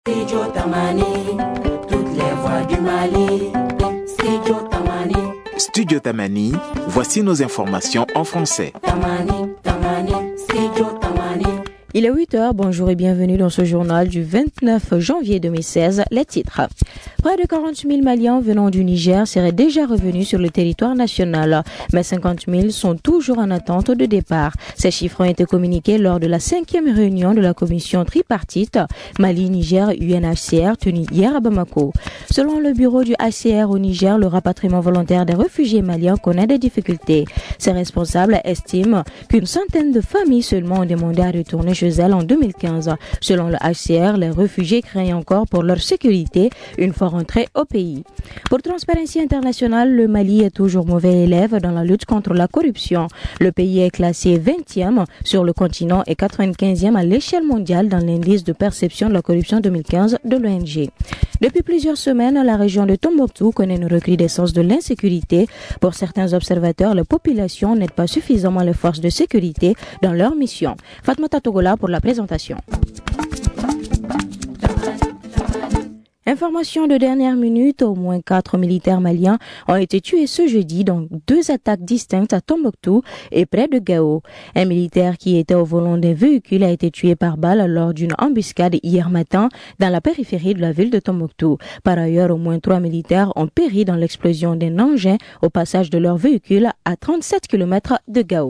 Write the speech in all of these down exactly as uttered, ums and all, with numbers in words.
Studio Tamani, toutes les voix du Mali. Studio Tamani. Studio Tamani, voici nos informations en français. Tamani, Tamani, Studio Tamani. Il est huit heures, bonjour et bienvenue dans ce journal du vingt-neuf janvier deux mille seize. Les titres. Près de quarante mille Maliens venant du Niger seraient déjà revenus sur le territoire national, mais cinquante mille sont toujours en attente de départ. Ces chiffres ont été communiqués lors de la cinquième réunion de la commission tripartite Mali-Niger-U N H C R tenue hier à Bamako. Selon le bureau du H C R au Niger, le rapatriement volontaire des réfugiés maliens connaît des difficultés. Ces responsables estiment qu'une centaine de familles seulement ont demandé à retourner chez elles en deux mille quinze. Selon le H C R, les réfugiés craignent encore pour leur sécurité une fois rentrés au pays. Pour Transparency International, le Mali est toujours mauvais élève dans la lutte contre la corruption. Le pays est classé vingtième sur le continent et quatre-vingt-quinzième à l'échelle mondiale dans l'indice de perception de la corruption deux mille quinze de l'O N G. Depuis plusieurs semaines, la région de Tombouctou connaît une recrudescence de l'insécurité. Pour certains observateurs, la population n'aide pas suffisamment les forces de sécurité dans leur mission. Fatmata Togola pour la présentation. Information de dernière minute, au moins quatre militaires maliens ont été tués ce jeudi dans deux attaques distinctes à Tombouctou et près de Gao. Un militaire qui était au volant d'un véhicule a été tué par balle lors d'une embuscade hier matin dans la périphérie de la ville de Tombouctou. Par ailleurs, au moins trois militaires ont péri dans l'explosion d'un engin au passage de leur véhicule à trente-sept kilomètres de Gao.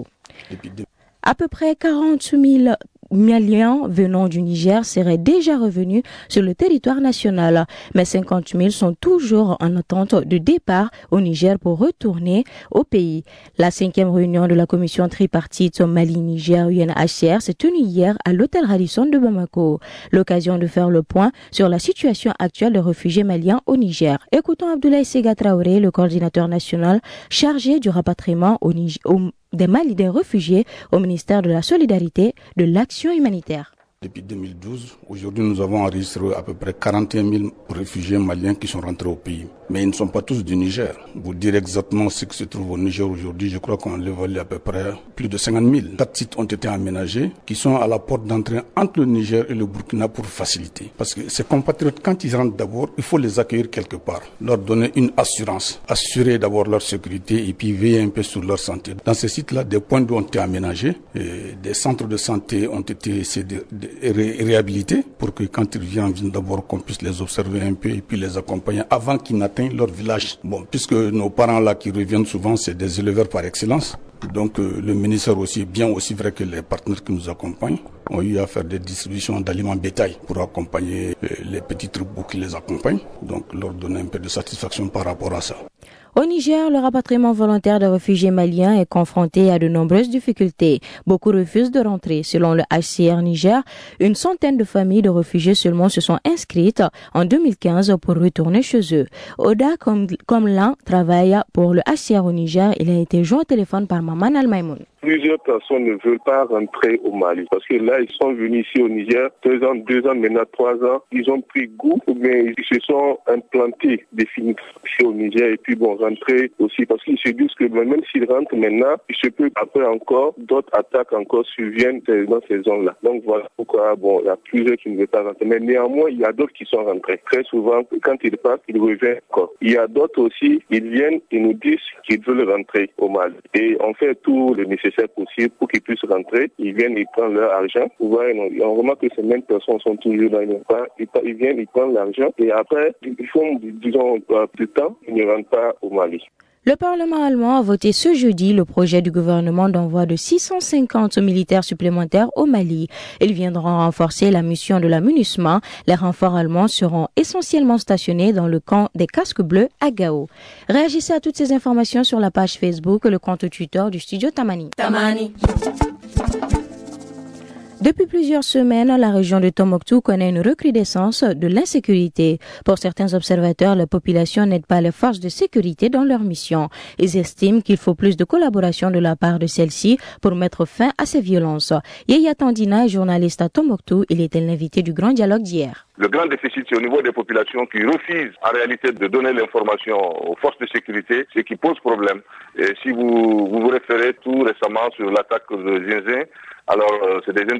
À peu près quarante mille Maliens venant du Niger seraient déjà revenus sur le territoire national, mais cinquante mille sont toujours en attente de départ au Niger pour retourner au pays. La cinquième réunion de la commission tripartite Mali-Niger-U N H C R s'est tenue hier à l'hôtel Radisson de Bamako. L'occasion de faire le point sur la situation actuelle des réfugiés maliens au Niger. Écoutons Abdoulaye Sega Traoré, le coordinateur national chargé du rapatriement au Niger, au des Mali des réfugiés au ministère de la Solidarité de l'Action humanitaire. Depuis deux mille douze, aujourd'hui nous avons enregistré à peu près quarante et un mille réfugiés maliens qui sont rentrés au pays. Mais ils ne sont pas tous du Niger. Vous dire exactement ce qui se trouve au Niger aujourd'hui, je crois qu'on l'évalue à peu près plus de cinquante mille. Quatre sites ont été aménagés qui sont à la porte d'entrée entre le Niger et le Burkina pour faciliter. Parce que ces compatriotes, quand ils rentrent d'abord, il faut les accueillir quelque part, leur donner une assurance, assurer d'abord leur sécurité et puis veiller un peu sur leur santé. Dans ces sites-là, des points d'eau ont été aménagés, et des centres de santé ont été cédés, Ré- réhabilités pour que quand ils viennent, viennent d'abord qu'on puisse les observer un peu et puis les accompagner avant qu'ils n'atteignent leur village. Bon, puisque nos parents là qui reviennent souvent, c'est des éleveurs par excellence. Donc euh, le ministère aussi, bien aussi vrai que les partenaires qui nous accompagnent ont eu à faire des distributions d'aliments bétail pour accompagner euh, les petits troupeaux qui les accompagnent. Donc leur donner un peu de satisfaction par rapport à ça. Au Niger, le rapatriement volontaire de réfugiés maliens est confronté à de nombreuses difficultés. Beaucoup refusent de rentrer. Selon le H C R Niger, une centaine de familles de réfugiés seulement se sont inscrites en deux mille quinze pour retourner chez eux. Oda Komlan travaille pour le H C R au Niger. Il a été joint au téléphone par Maman Al-Maïmoun. Plusieurs personnes ne veulent pas rentrer au Mali parce que là, ils sont venus ici au Niger, deux ans, deux ans, maintenant trois ans. Ils ont pris goût, mais ils se sont implantés définitivement ici au Niger et puis bon, rentrer aussi parce qu'ils se disent que même s'ils rentrent maintenant, il se peut après encore, d'autres attaques encore surviennent dans ces zones-là. Donc voilà pourquoi, bon, il y a plusieurs qui ne veulent pas rentrer. Mais néanmoins, il y a d'autres qui sont rentrés. Très souvent, quand ils partent, ils reviennent encore. Il y a d'autres aussi, ils viennent, ils nous disent qu'ils veulent rentrer au Mali. Et on fait tout le nécessaire possible pour qu'ils puissent rentrer. Ils viennent, ils prennent leur argent. Vous voyez, on remarque que ces mêmes personnes sont toujours là. Ils, pas, ils, ils viennent, ils prennent l'argent et après, ils font, disons, du temps, ils ne rentrent pas au Mali. Le Parlement allemand a voté ce jeudi le projet du gouvernement d'envoi de six cent cinquante militaires supplémentaires au Mali. Ils viendront renforcer la mission de la MINUSMA. Les renforts allemands seront essentiellement stationnés dans le camp des casques bleus à Gao. Réagissez à toutes ces informations sur la page Facebook et le compte Twitter du studio Tamani. Tamani. Depuis plusieurs semaines, la région de Tombouctou connaît une recrudescence de l'insécurité. Pour certains observateurs, la population n'aide pas les forces de sécurité dans leur mission. Ils estiment qu'il faut plus de collaboration de la part de celles-ci pour mettre fin à ces violences. Yaya Tandina est journaliste à Tombouctou. Il était l'invité du grand dialogue d'hier. Le grand déficit, c'est au niveau des populations qui refusent en réalité de donner l'information aux forces de sécurité, ce qui pose problème. Et si vous vous, vous référez tout récemment sur l'attaque de Zinzin, alors euh, c'est des individus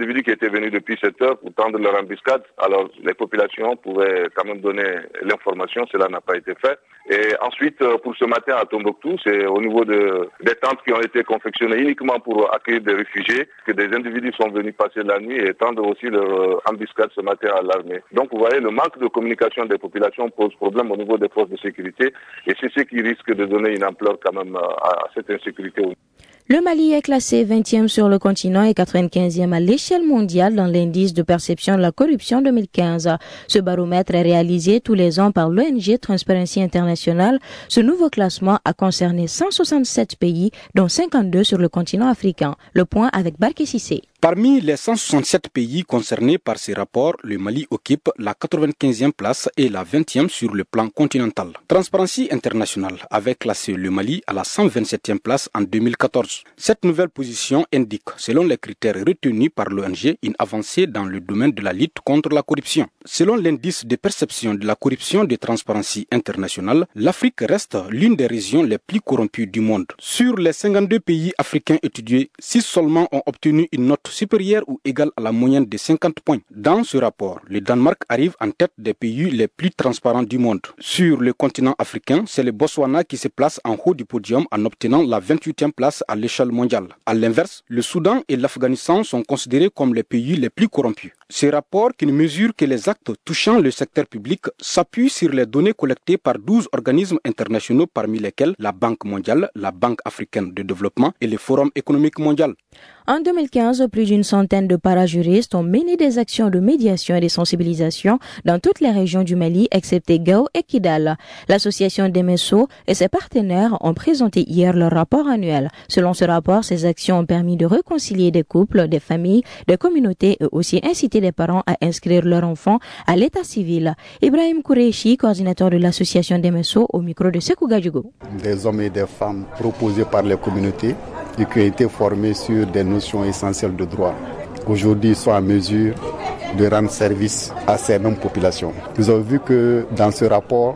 individus qui étaient venus depuis sept heures pour tendre leur embuscade. Alors les populations pouvaient quand même donner l'information, cela n'a pas été fait. Et ensuite, pour ce matin à Tombouctou, c'est au niveau de, des tentes qui ont été confectionnées uniquement pour accueillir des réfugiés que des individus sont venus passer la nuit et tendre aussi leur embuscade ce matin à l'armée. Donc vous voyez, le manque de communication des populations pose problème au niveau des forces de sécurité et c'est ce qui risque de donner une ampleur quand même à, à cette insécurité. Le Mali est classé vingtième sur le continent et quatre-vingt-quinzième à l'échelle mondiale dans l'indice de perception de la corruption deux mille quinze. Ce baromètre est réalisé tous les ans par l'O N G Transparency International. Ce nouveau classement a concerné cent soixante-sept pays, dont cinquante-deux sur le continent africain. Le point avec Barké Sissé. Parmi les cent soixante-sept pays concernés par ces rapports, le Mali occupe la quatre-vingt-quinzième place et la vingtième sur le plan continental. Transparency International avait classé le Mali à la cent vingt-septième place en deux mille quatorze. Cette nouvelle position indique, selon les critères retenus par l'O N G, une avancée dans le domaine de la lutte contre la corruption. Selon l'indice de perception de la corruption de Transparency International, l'Afrique reste l'une des régions les plus corrompues du monde. Sur les cinquante-deux pays africains étudiés, six seulement ont obtenu une note supérieure ou égale à la moyenne de cinquante points. Dans ce rapport, le Danemark arrive en tête des pays les plus transparents du monde. Sur le continent africain, c'est le Botswana qui se place en haut du podium en obtenant la vingt-huitième place à l'échelle mondiale. À l'inverse, le Soudan et l'Afghanistan sont considérés comme les pays les plus corrompus. Ce rapport, qui ne mesure que les actes touchant le secteur public, s'appuie sur les données collectées par douze organismes internationaux parmi lesquels la Banque mondiale, la Banque africaine de développement et le Forum économique mondial. En deux mille quinze, plus d'une centaine de parajuristes ont mené des actions de médiation et de sensibilisation dans toutes les régions du Mali, excepté Gao et Kidal. L'association Demesso et ses partenaires ont présenté hier leur rapport annuel. Selon ce rapport, ces actions ont permis de réconcilier des couples, des familles, des communautés et aussi inciter les parents à inscrire leurs enfants à l'état civil. Ibrahim Koureichi, coordinateur de l'association Demesso, au micro de Sekou Gadjugo. Des hommes et des femmes proposés par les communautés et qui ont été formés sur des notions essentielles de droit. Aujourd'hui, ils sont en mesure de rendre service à ces mêmes populations. Nous avons vu que dans ce rapport,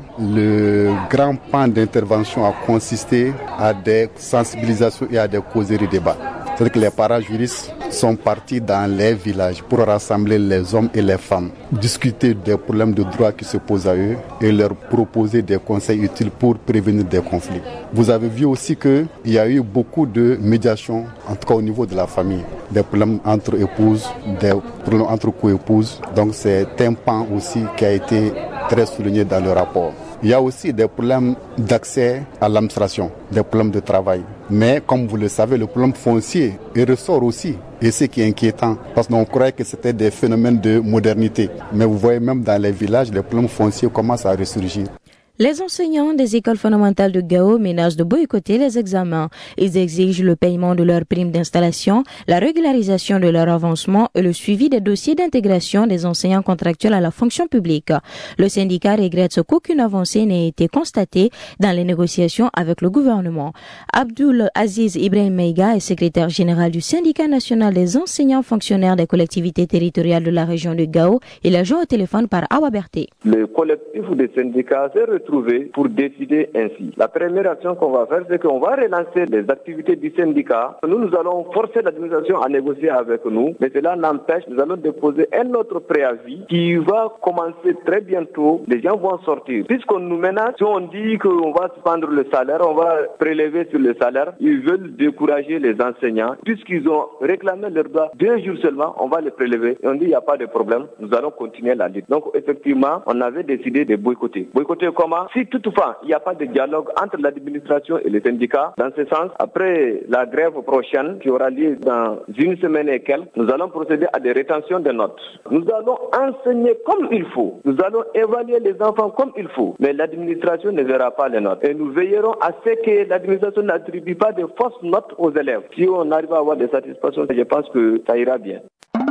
le grand pan d'intervention a consisté à des sensibilisations et à des causeries débats. C'est-à-dire que les parajuristes sont partis dans les villages pour rassembler les hommes et les femmes, discuter des problèmes de droit qui se posent à eux et leur proposer des conseils utiles pour prévenir des conflits. Vous avez vu aussi qu'il y a eu beaucoup de médiation, en tout cas au niveau de la famille, des problèmes entre épouses, des problèmes entre co-épouses. Donc c'est un pan aussi qui a été très souligné dans le rapport. Il y a aussi des problèmes d'accès à l'administration, des problèmes de travail. Mais comme vous le savez, le problème foncier il ressort aussi. Et c'est qui est inquiétant, parce qu'on croyait que c'était des phénomènes de modernité. Mais vous voyez même dans les villages, les problèmes fonciers commencent à ressurgir. Les enseignants des écoles fondamentales de Gao menacent de boycotter les examens. Ils exigent le paiement de leurs primes d'installation, la régularisation de leur avancement et le suivi des dossiers d'intégration des enseignants contractuels à la fonction publique. Le syndicat regrette qu'aucune avancée n'ait été constatée dans les négociations avec le gouvernement. Abdul Aziz Ibrahim Meiga est secrétaire général du syndicat national des enseignants fonctionnaires des collectivités territoriales de la région de Gao. Il a joint au téléphone par Awa Berté. Le collectif des syndicats s'est retrouvé pour décider ainsi. La première action qu'on va faire, c'est qu'on va relancer les activités du syndicat. Nous, nous allons forcer l'administration à négocier avec nous, mais cela n'empêche, nous allons déposer un autre préavis qui va commencer très bientôt. Les gens vont sortir. Puisqu'on nous menace, si on dit qu'on va suspendre le salaire, on va prélever sur le salaire, ils veulent décourager les enseignants. Puisqu'ils ont réclamé leurs droits deux jours seulement, on va les prélever. Et on dit il n'y a pas de problème, nous allons continuer la lutte. Donc effectivement, on avait décidé de boycotter. Boycotter comment? Si toutefois il n'y a pas de dialogue entre l'administration et les syndicats, dans ce sens, après la grève prochaine qui aura lieu dans une semaine et quelques, nous allons procéder à des rétentions de notes. Nous allons enseigner comme il faut. Nous allons évaluer les enfants comme il faut. Mais l'administration ne verra pas les notes. Et nous veillerons à ce que l'administration n'attribue pas de fausses notes aux élèves. Si on arrive à avoir des satisfactions, je pense que ça ira bien.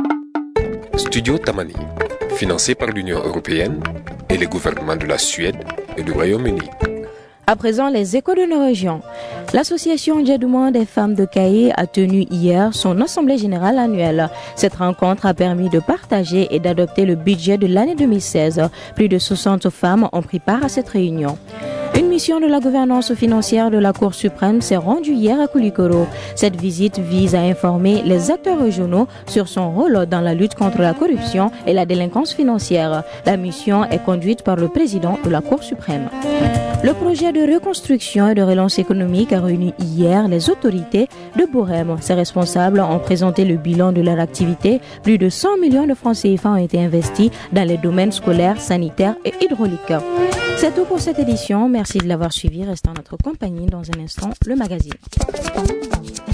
Studio Tamani, financé par l'Union européenne et les gouvernements de la Suède et du Royaume-Uni. À présent, les échos de nos régions. L'association Djedouman des femmes de Kaye a tenu hier son assemblée générale annuelle. Cette rencontre a permis de partager et d'adopter le budget de l'année deux mille seize. Plus de soixante femmes ont pris part à cette réunion. Une mission mission de la gouvernance financière de la Cour suprême s'est rendue hier à Koulikoro. Cette visite vise à informer les acteurs régionaux sur son rôle dans la lutte contre la corruption et la délinquance financière. La mission est conduite par le président de la Cour suprême. Le projet de reconstruction et de relance économique a réuni hier les autorités de Borem. Ses responsables ont présenté le bilan de leur activité. Plus de cent millions de francs C F A ont été investis dans les domaines scolaires, sanitaires et hydrauliques. C'est tout pour cette édition. Merci de l'avoir suivi. Restez en notre compagnie. Dans un instant, le magazine.